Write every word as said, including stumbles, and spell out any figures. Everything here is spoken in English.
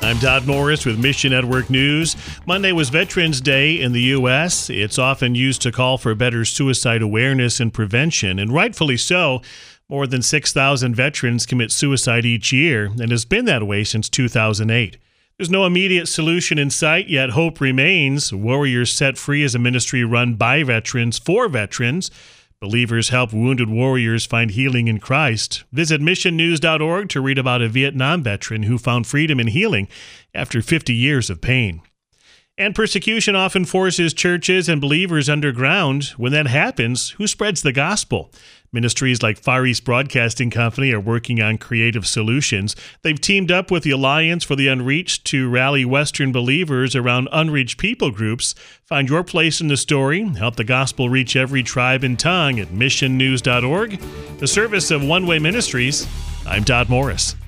I'm Todd Morris with Mission Network News. Monday was Veterans Day in the U S It's often used to call for better suicide awareness and prevention, and rightfully so. More than six thousand veterans commit suicide each year, and has been that way since two thousand eight. There's no immediate solution in sight, yet hope remains. Warriors Set Free is a ministry run by veterans for veterans. Believers help wounded warriors find healing in Christ. Visit mission news dot org to read about a Vietnam veteran who found freedom and healing after fifty years of pain. And persecution often forces churches and believers underground. When that happens, who spreads the gospel? Ministries like Far East Broadcasting Company are working on creative solutions. They've teamed up with the Alliance for the Unreached to rally Western believers around unreached people groups. Find your place in the story. Help the gospel reach every tribe and tongue at mission news dot org. The service of One Way Ministries. I'm Todd Morris.